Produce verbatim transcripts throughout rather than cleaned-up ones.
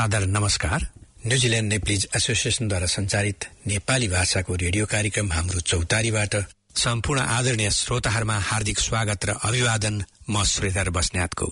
सादर नमस्कार। New Zealand Nepalese एसोसिएसनद्वारा सञ्चालित नेपाली भाषाको रेडियो कार्यक्रम हाम्रो चौतारीबाट सम्पूर्ण आदरणीय श्रोताहरूमा हार्दिक स्वागत र अभिवादन। म श्रीधर बस्नेतको।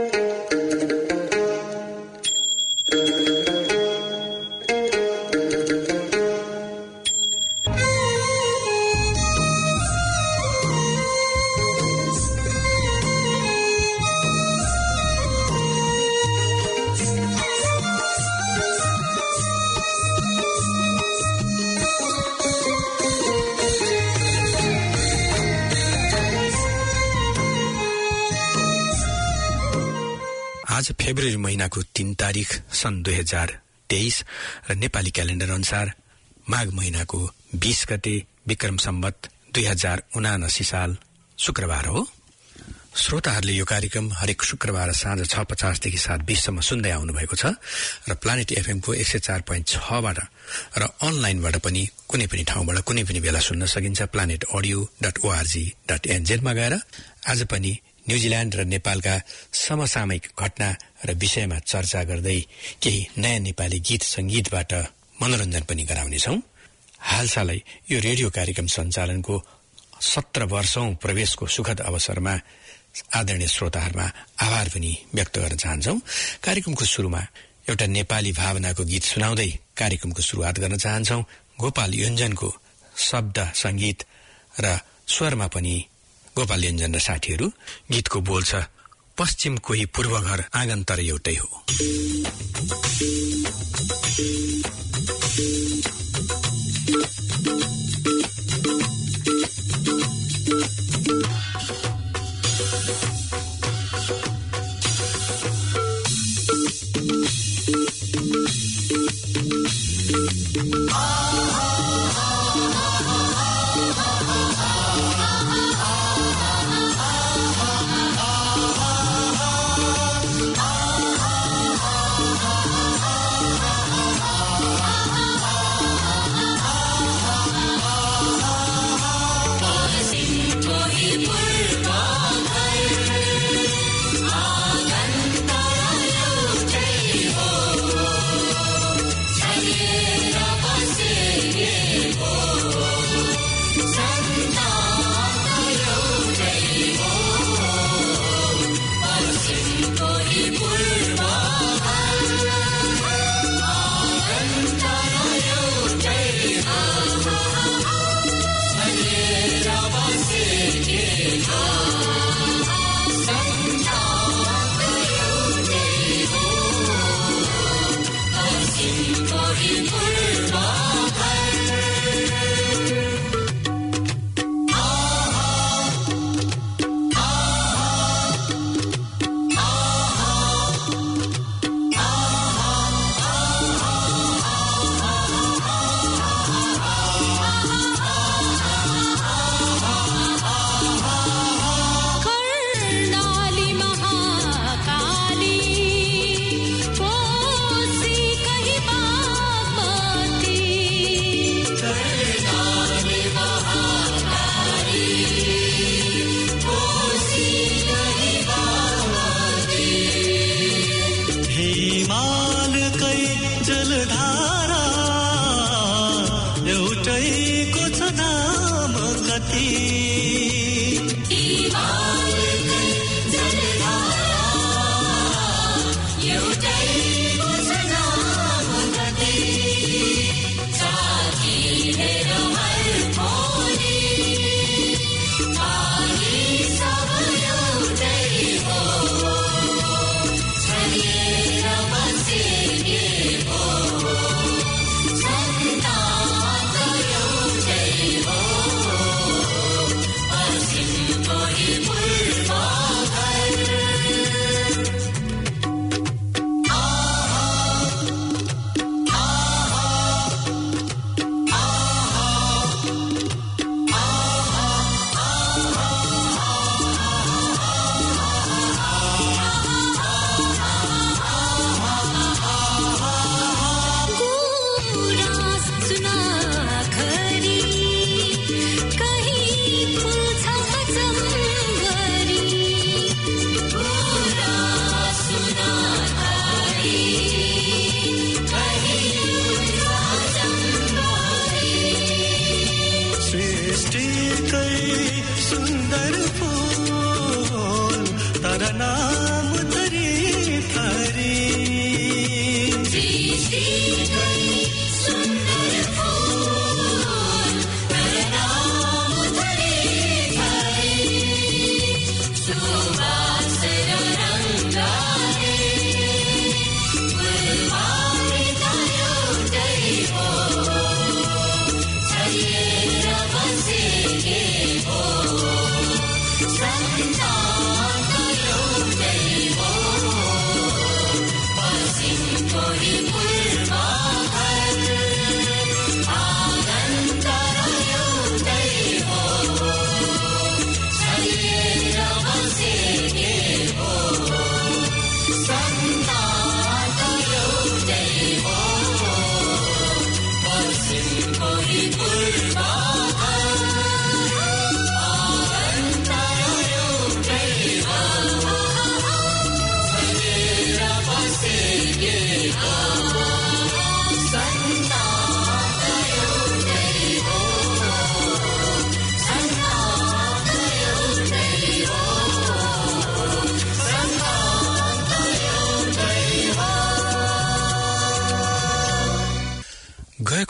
आज फेब्रुअरी महिनाको तीन तारिक सन् दुई हजार तेइस र नेपाली क्यालेण्डर अनुसार माघ महिनाको बीस गते विक्रम सम्वत दुई हजार उनासी साल शुक्रबार हो। श्रोताहरूले यो कार्यक्रम हरेक शुक्रबार साँझ छ पचासदेखि सात बीससम्म सुन्दै आउनु भएको छ र प्लानेट एफएमको एक सय चार पोइन्ट छबाट र अनलाइनबाट पनि कुनै पनि ठाउँबाट कुनै पनि बेला सुन्न सकिन्छ। Planet audio dot O R G dot एनजेडमा गएर आज पनि न्युजिल्यान्ड र नेपालका समसामयिक घटना र विषयमा चर्चा गर्दै केही नयाँ नेपाली गीत संगीतबाट मनोरञ्जन पनि गराउनेछौं। हालसालै यो रेडियो कार्यक्रम सञ्चालनको सत्र वर्षौं प्रवेशको सुखद अवसरमा आदरणीय श्रोताहरूमा आभार पनि व्यक्त गर्न चाहन्छौं। कार्यक्रमको सुरुमा एउटा नेपाली भावनाको गीत सुनाउँदै कार्यक्रमको सुरुवात गर्न चाहन्छौं। गोपाल योन्जनको शब्द संगीत र स्वरमा पनि गोपाल योन्जन र साथीहरू। गीतको बोल छ, पश्चिम कोही पूर्व घर आँगन तर एउटै हो।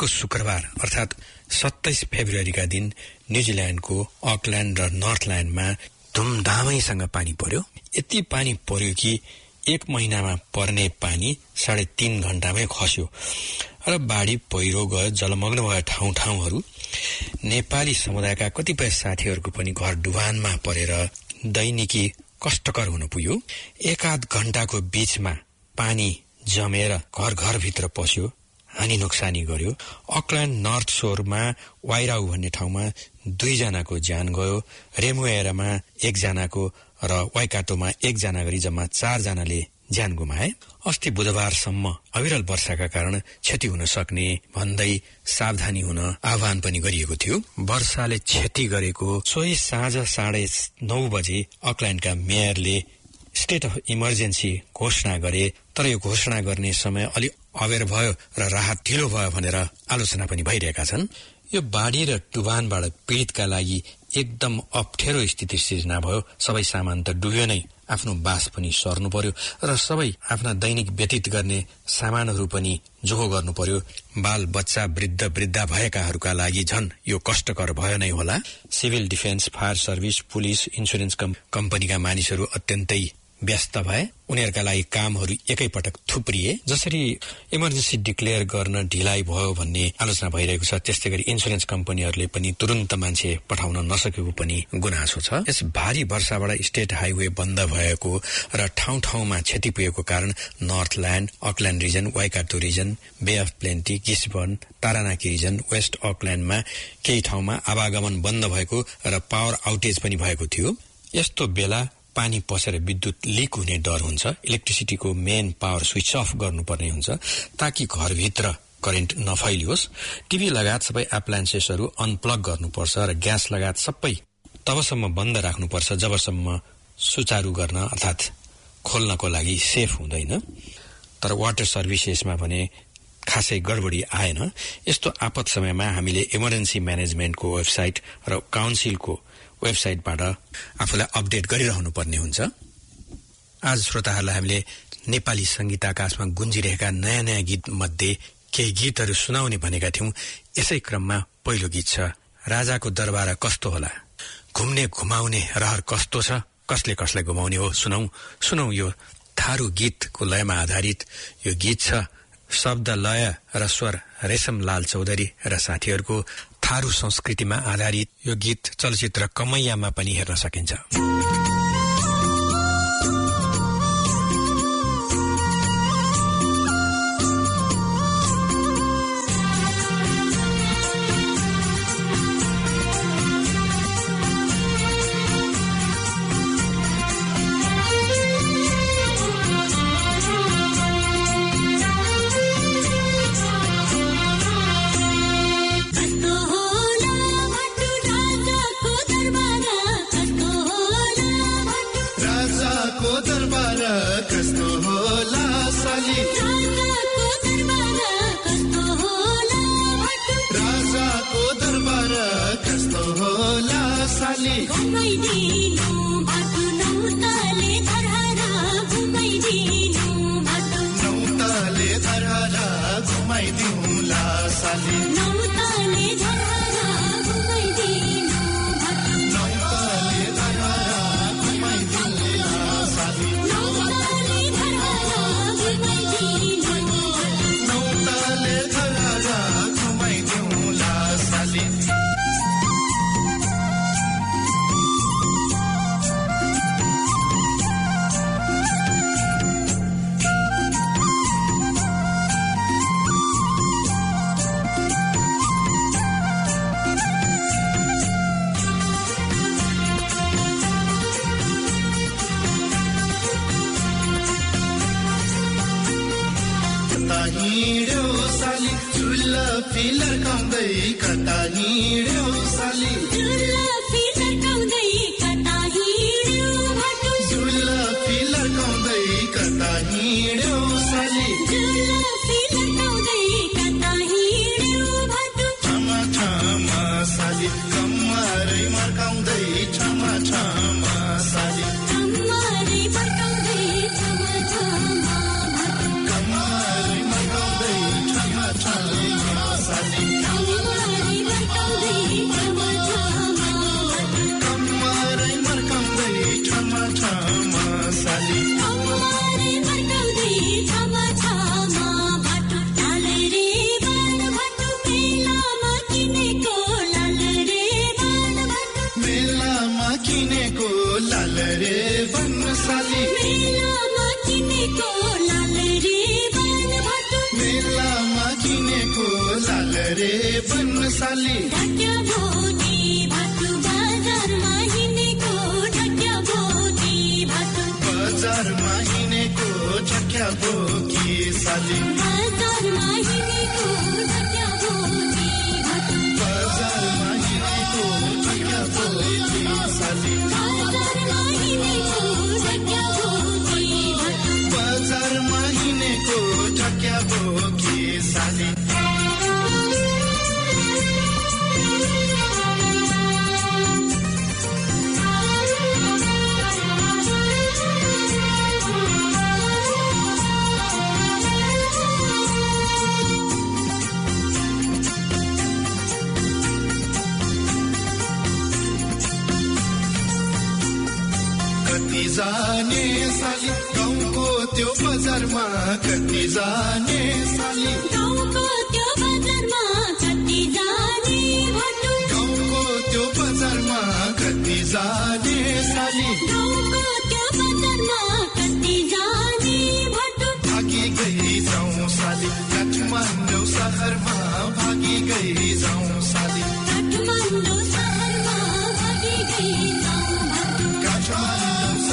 शुक्रबार अर्थात् सत्ताइस फेब्रुअरीका दिन न्युजिल्यान्डको अकल्यान्ड र नर्थल्यान्डमा धुमधामैसँग पानी पर्यो। यति पानी पर्यो कि एक महिनामा पर्ने पानी साढे तीन घण्टामै खस्यो र बाढी पहिरो गयो। जलमग्न भए ठाउँ ठाउँहरू। नेपाली समुदायका कतिपय साथीहरूको पनि घर डुबानमा परेर दैनिकी कष्टकर हुन पुग्यो। एकाध घण्टाको बीचमा पानी जमेर घर घरभित्र पस्यो, हानि नोक्सानी गर्यो। अकल्यान्ड नर्थ सोरमा वाइराउ भन्ने ठाउँमा दुईजनाको ज्यान गयो। रेमुएरामा एकजनाको र वाइकाटोमा एकजना गरी जम्मा चारजनाले ज्यान गुमाए। अस्ति बुधबारसम्म अविरल वर्षाका कारण क्षति हुन सक्ने भन्दै सावधानी हुन आह्वान पनि गरिएको थियो। वर्षाले क्षति गरेको सोही साँझ साढे नौ बजे अकल्यान्डका मेयरले स्टेट अफ इमर्जेन्सी घोषणा गरे। तर यो घोषणा गर्ने समय अलि अबेर भयो र राहत ढिलो भयो भनेर आलोचना पनि भइरहेका छन्। यो बाढी र डुबानबाट पीडितका लागि एकदम अप्ठ्यारो स्थिति सिर्जना भयो। सबै सामान त डुब्यो नै, आफ्नो बास पनि सर्नु पर्यो र सबै आफ्ना दैनिक व्यतीत गर्ने सामानहरू पनि जोहो गर्नु पर्यो। बाल बच्चा वृद्ध वृद्धा भएकाहरूका लागि झन् यो कष्टकर भयो नै होला। Civil defence, fire service, police, insurance कम्पनीका मानिसहरू अत्यन्तै व्यस्त भए। उनीहरूका लागि कामहरू एकैपटक थुप्रिए। जसरी इमर्जेन्सी डिक्लेयर गर्न ढिलाइ भयो भन्ने आलोचना भइरहेको छ, त्यस्तै गरी इन्सुरेन्स कम्पनीहरूले पनि तुरन्त मान्छे पठाउन नसकेको पनि गुनासो छ। यस भारी वर्षाबाट स्टेट हाइवे बन्द भएको र ठाउँ ठाउँमा क्षति पुगेको कारण Northland, Auckland region, Waikato region, Bay of Plenty, Gisborne, Taranaki region, West अकल्यान्डमा केही ठाउँमा आवागमन बन्द भएको र पावर आउटेज पनि भएको थियो। यस्तो बेला पानी पसेर विद्युत लिक हुने डर हुन्छ। इलेक्ट्रिसिटीको मेन पावर स्विच अफ गर्नुपर्ने हुन्छ ताकि घरभित्र करेन्ट नफैलियोस्। टिभी लगायत सबै एप्लायन्सेसहरू अनप्लग गर्नुपर्छ र ग्यास लगायत सबै तबसम्म बन्द राख्नुपर्छ जबसम्म सुचारू गर्न अर्थात् खोल्नको लागि सेफ हुँदैन। तर वाटर सर्भिसेसमा भने खासै गडबडी आएन। यस्तो आपत समयमा हामीले इमर्जेन्सी म्यानेजमेन्टको वेबसाइट र काउन्सिलको वेबसाइटबाट आफूलाई अपडेट गरिरहनु पर्ने हुन्छ। आज श्रोताहरूलाई हामीले नेपाली संगीत आकाशमा गुन्जिरहेका नयाँ नयाँ गीत मध्ये केही गीतहरू सुनाउने भनेका थियौं। यसै क्रममा पहिलो गीत छ राजाको दरबार कस्तो होला। घुम्ने घुमाउने रहर कस्तो छ, कसले कसलाई घुमाउने हो, सुनौ सुनौ यो थारू गीतको लयमा आधारित यो गीत छ। शब्द लय र स्वर रेशमलाल चौधरी र साथीहरूको थारू संस्कृतिमा आधारित यो गीत चलचित्र कमैयामा पनि हेर्न सकिन्छ। Sali भन्साली ढक्या भोटी भातु बजारमा हिँडेको ढक्या भोटी भातु बजारमा हिँडेको ढक्या भोकी साली बजारमा हिँडेको ढक्या भोटी भातु बजारमा हिँडेको ढक्या भोकी साली बजारमा हिँडेको ढक्या भोटी भातु बजारमा हिँडेको ढक्या भोकी साली कति जाने साली गाउँको त्यो बजारमा कति जाने साली गाउँको त्यो बजारमा कति जाने भटु गाउँको त्यो बजारमा कति जाने साली गाउँको त्यो बजारमा कति जाने भटु भागी गई जाउँ साली काठमाडौँ शहरमा भागी गई जाउँ साली काठमाडौँ शहरमा भागी गई जाउँ भटु काठमाडौँ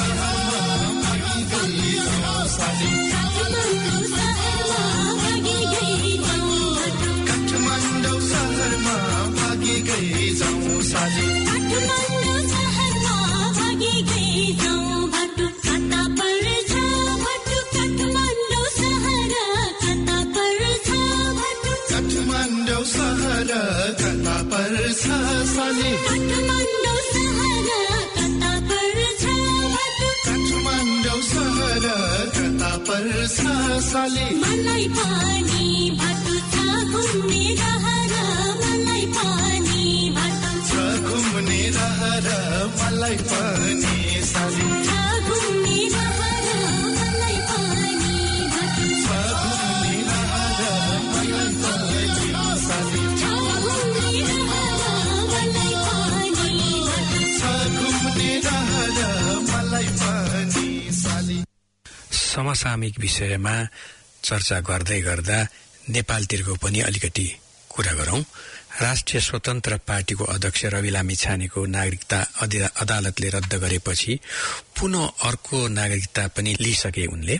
काठमाडौँ शहरमा भागी गई जाउँ साली काठमाडौँ शहरमा भागी गई जाउँ भटु कता पर्छ भटु काठमाडौँ शहर कता पर्छ भटु काठमाडौँ शहर कता पर्छ साली काठमाडौँ शहर कता पर्छ भटु काठमाडौँ शहर कता पर्छ साली मलाई पानी भटु छ घुम्ने रहर मलाई पानी भटु छ घुम्ने रहर मलाई पानी साली छ घुम्ने रहर मलाई पानी भटु छ घुम्ने रहर मलाई पानी साली छ घुम्ने रहर मलाई पानी भटु छ घुम्ने रहर मलाई पानी साली। समसामयिक विषयमा चर्चा गर्दै गर्दा नेपालतिरको पनि अलिकति कुरा गरौं। राष्ट्रिय स्वतन्त्र पार्टीको अध्यक्ष रवि लामिछानेको नागरिकता अदालतले रद्द गरेपछि पुनः अर्को नागरिकता पनि लिइसके उनले।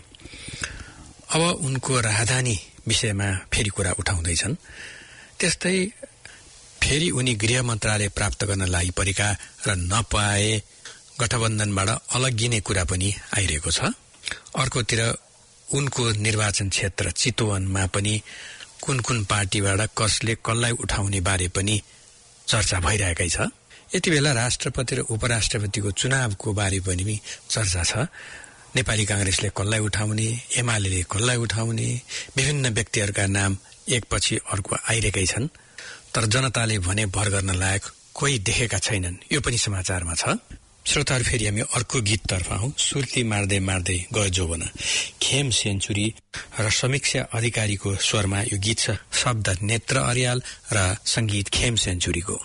अब उनको राजधानी विषयमा फेरि कुरा उठाउँदैछन्। त्यस्तै फेरि उनी गृह मन्त्रालय प्राप्त गर्न लागि परेका र नपाए गठबन्धनबाट अलगिने कुरा पनि आइरहेको छ। अर्कोतिर उनको निर्वाचन क्षेत्र चितवनमा पनि कुन कुन पार्टीबाट कसले कसलाई उठाउने बारे पनि चर्चा भइरहेकै छ। यति बेला राष्ट्रपति र उपराष्ट्रपतिको चुनावको बारे पनि चर्चा छ। नेपाली कांग्रेसले कसलाई उठाउने, एमाले कसलाई उठाउने, विभिन्न व्यक्तिहरूका नाम एकपछि अर्को आइरहेकै छन्। तर जनताले भने भर गर्न लायक कोही देखेका छैनन्, यो पनि समाचारमा छ। श्रोताहरू, फेरि हामी अर्को गीततर्फ आउँ। सुर्ती मार्दै मार्दै गयो जोबना, खेम सेन्चुरी र समीक्षा अधिकारीको स्वरमा यो गीत छ। शब्द नेत्र अर्याल र संगीत खेम सेन्चुरीको।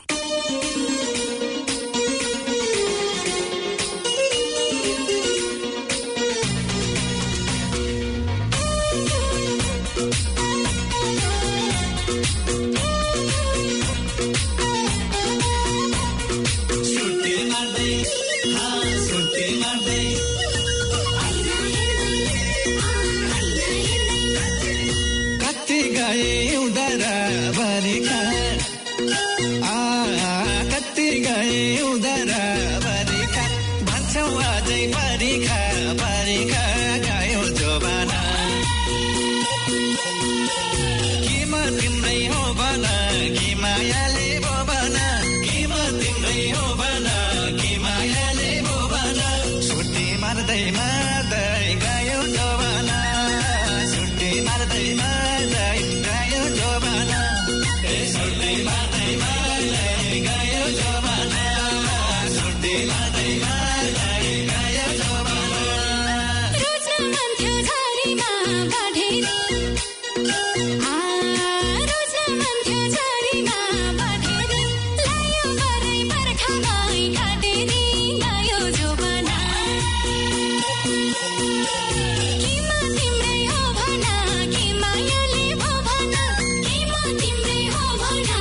Keep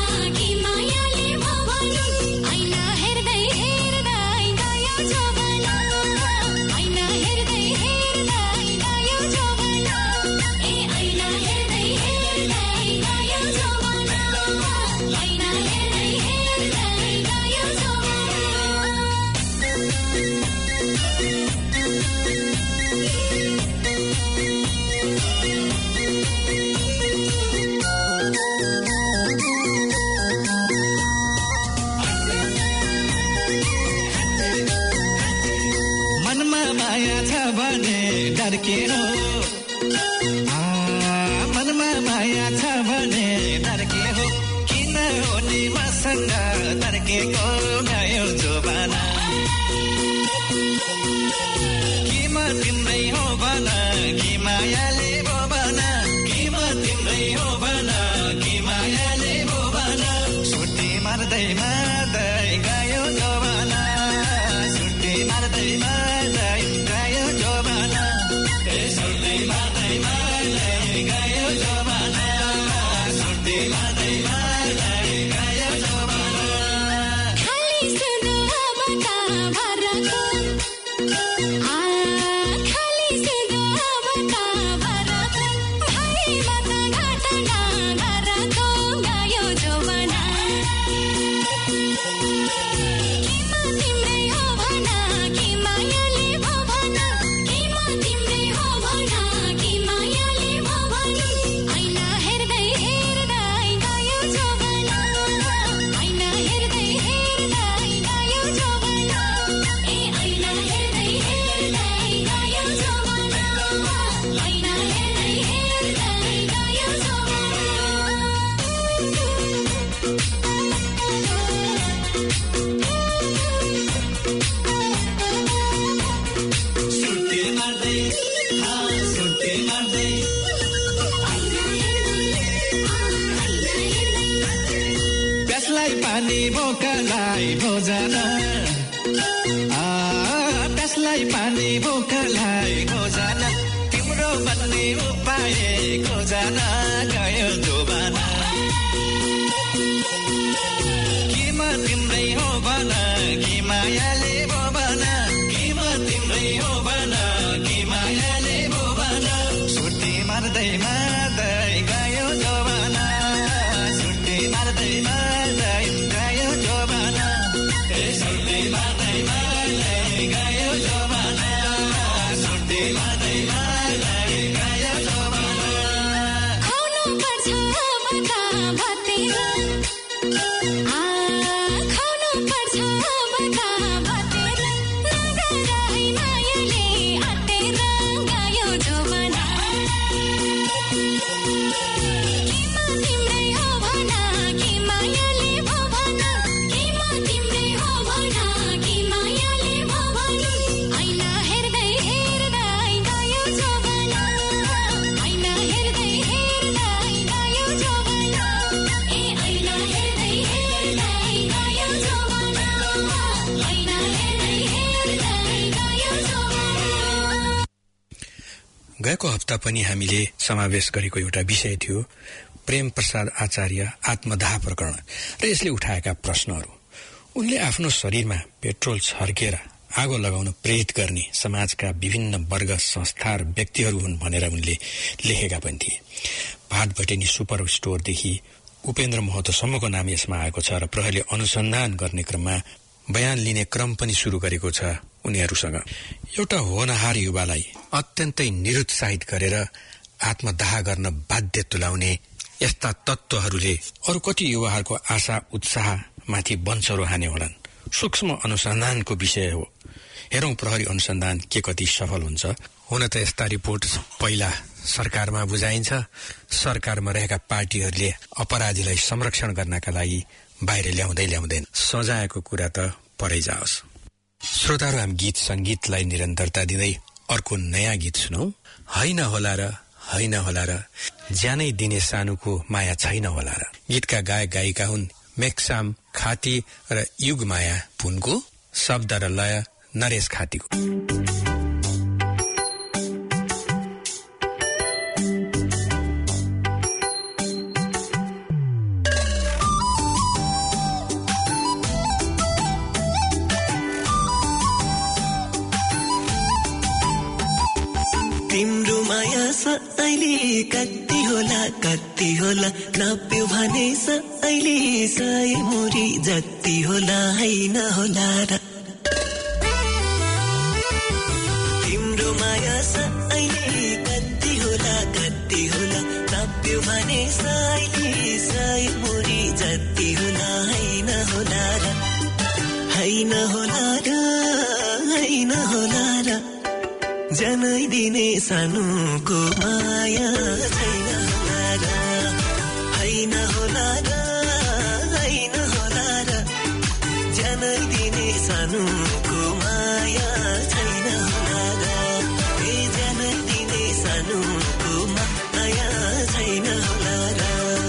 के हो मनमा माया छ भने डर के हो किन होली मसँग तर्केको गायो जोबाना कि म तिम्रै हो भन कि मायाले भो भन कि म तिम्रै हो भन कि मायाले भो भन सुटी मार्दै मार्दै गायो जोबाना सुटी मार्दै मार्दै गायो जोबाना ए सुटी मार्दै मार्दै गायो जोबाना सुटी मार्दै मार्दै गायो जोबाना खाली सुनो बता भरको आ खाली सुनो बता भरको भाइ बता घटना घरको गायो जोबाना किमा तिम्रै हो भना कि मायाले भो भना किमा तिम्रै हो भना कि मायाले भो भना ऐना हेर्दै हेर्दै गायो जोबाना ऐना हेर्दै हेर्दै गायो जोबाना ए ऐना हेर्दै हेर्दै गायो जोबाना ऐना हेर्दै हेर्दै गायो सुटी मार्दै हा सुटी मार्दै त्यसलाई पानी बोकालाई भोजन आ त्यसलाई पानी बोकालाई भोजन तिम्रो बन्ने उपाय खोजन गयो जोबाना कि म तिम्रै हो भन कि मायाले भो भन कि म तिम्रै हो भन कि मायाले भो भन सुटी मार्दै मार्दै गयो जोबाना सुटी मार्दै मार्दै गयो जोबाना ए सुटी मार्दै मार्दै गयो जोबाना सुटी मार्दै मार्दै गयो जोबाना खुवाउनु पर्छ बता भतेर आ खुवाउनु पर्छ बता भतेर नगर है मायाले अटेर गायो जोबाना किमा तिम्रै हो भना कि मायाले भो भना किमा तिम्रै हो भना कि मायाले भो भना ऐना हेर्दै हेर्दै गायो जोबाना ऐना हेर्दै हेर्दै गायो जोबाना ए ऐना हेर्दै हेर्दै गायो जोबाना ऐना हेर्दै हेर्दै गायो जोबाना गएको हप्ता पनि हामीले समावेश गरेको एउटा विषय थियो प्रेम प्रसाद आचार्य आत्मदाह प्रकरण र यसले उठाएका प्रश्नहरू। उनले आफ्नो शरीरमा पेट्रोल छर्केर आगो लगाउन प्रेरित गर्ने समाजका विभिन्न वर्ग संस्था र व्यक्तिहरू हुन् भनेर उनले लेखेका पनि थिए। भाटभटेनी सुपर स्टोरदेखि उपेन्द्र महतोसम्मको नाम यसमा आएको छ र प्रहरीले अनुसन्धान गर्ने क्रममा बयान लिने क्रम पनि सुरु गरेको छ उनीहरूसँग। एउटा होनहार युवालाई अत्यन्तै निरुत्साहित गरेर आत्मदाह गर्न बाध्य तुल्याउने यस्ता तत्त्वहरूले अरू कति युवाहरूको आशा उत्साहमाथि बन्चरो हाने होलान्। सूक्ष्म अनुसन्धानको विषय हो। हेरौं प्रहरी अनुसन्धान के कति सफल हुन्छ। हुन त यस्ता रिपोर्ट पहिला सरकारमा बुझाइन्छ। सरकारमा रहेका पार्टीहरूले अपराधीलाई संरक्षण गर्नका लागि बाहिर ल्याउँदै ल्याउँदैन। सजायको कुरा त परै जाओस्। श्रोताहरू, हामी गीत संगीतलाई निरन्तरता दिँदै अर्को नयाँ गीत सुनौ। होइन होला र होइन होला र ज्यानै दिने सानुको माया छैन होला र। गीतका गायक गायिका हुन् मेक्साम खाती र युगमाया पुनको, शब्द र लय नरेश खातीको। तिम्रो माया अहिले कति होला कति होला नप्यो भने अहिले सय मुरी जति होला होइन होला र। तिम्रो माया अहिले कति होला कति होला नप्यो भने अहिले सय मुरी जति होला होइन होला र। होइन होला र होइन होला र जनै दिने सानोको माया छैन होला र हैन होला र हैन होला र जनै दिने सानोको माया छैन होला र ए जनै दिने सानोको माया छैन होला र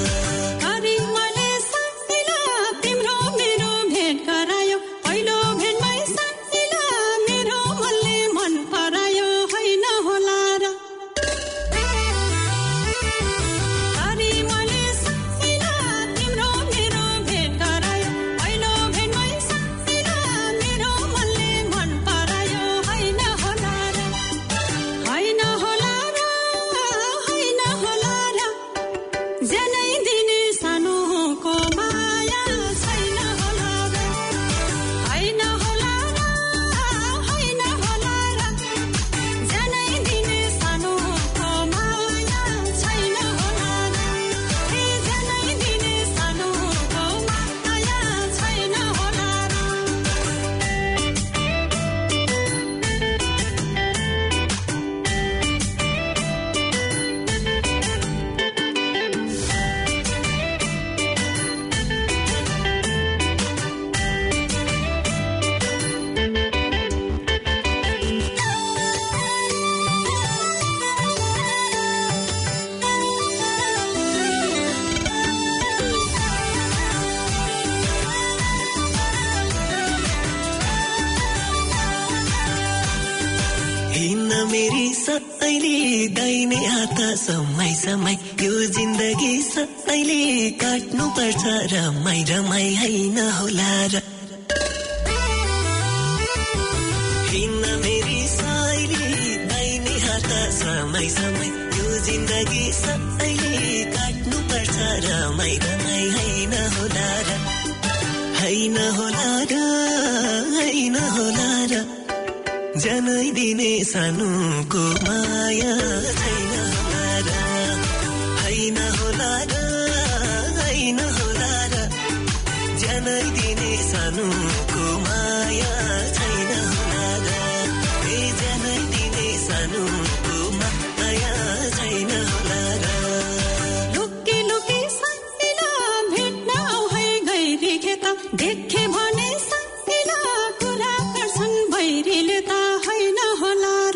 दाहिने हात समय समय यो जिन्दगी सबैले काट्नु पर्छ रमाई रमाई हैन होला र हिँड्न मेरी साइली दाहिने हात समय समय यो जिन्दगी सबैले काट्नु पर्छ रमाई रमाई हैन होला र हैन होला र हैन होला र जनै दिने सानोको माया छैन होला र हैन होला र हैन होला र जनै दिने सानोको माया छैन होला र ए जनै दिने सानोको माया छैन होला र लुकी लुकी साइला भेट्न आउ है गइरी खेत देखे भने साइला कुरा गर्छन् भैरीले त हैन होला र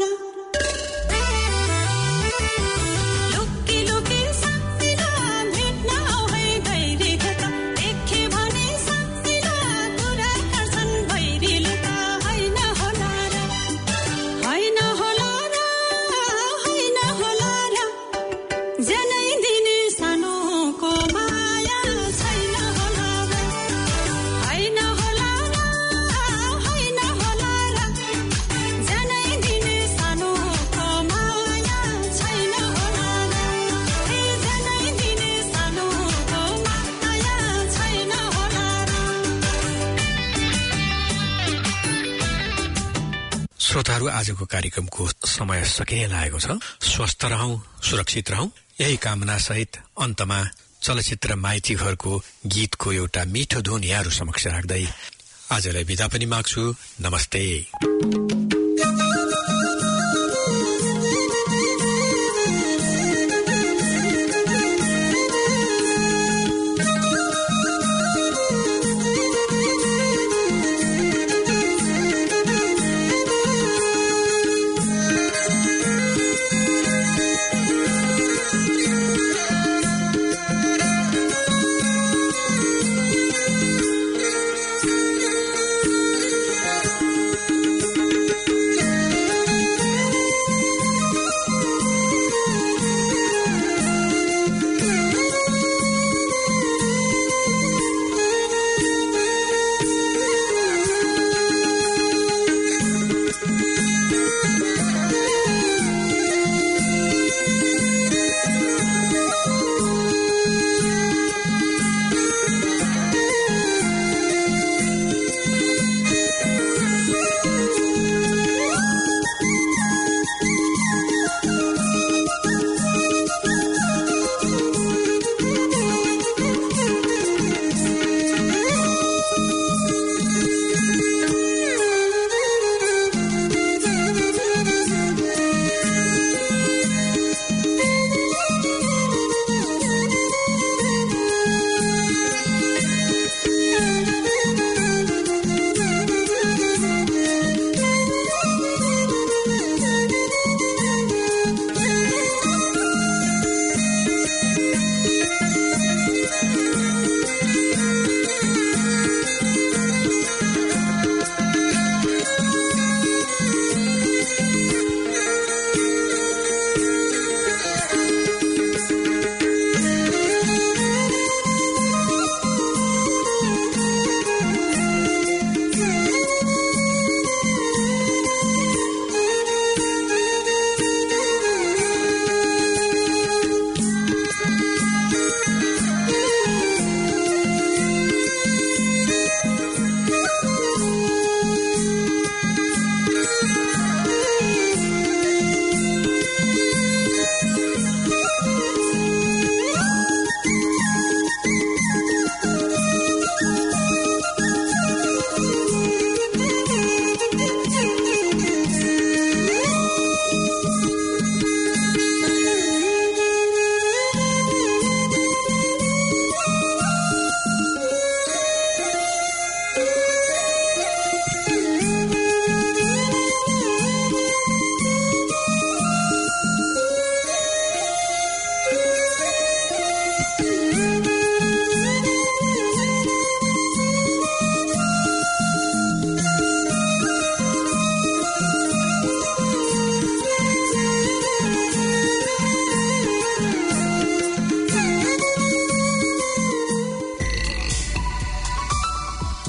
लुकी लुकी साइला भेट्न आउ है गइरी खेत देखे भने साइला कुरा गर्छन् भैरीले त हैन होला र हैन होला र हैन होला र जनै दिने सानोको माया छैन होला र हैन होला र हैन होला र जनै दिने सानोको माया छैन होला र ए जनै दिने सानोको माया छैन होला र। श्रोताहरू, आजको कार्यक्रमको समय सकिने लागेको छ। स्वस्थ रहौं, सुरक्षित रहौं, यही कामना सहित अन्तमा चलचित्र माइती घरको गीतको एउटा मिठो धुन यहाँहरू समक्ष राख्दै आजलाई बिदा पनि माग्छु। नमस्ते।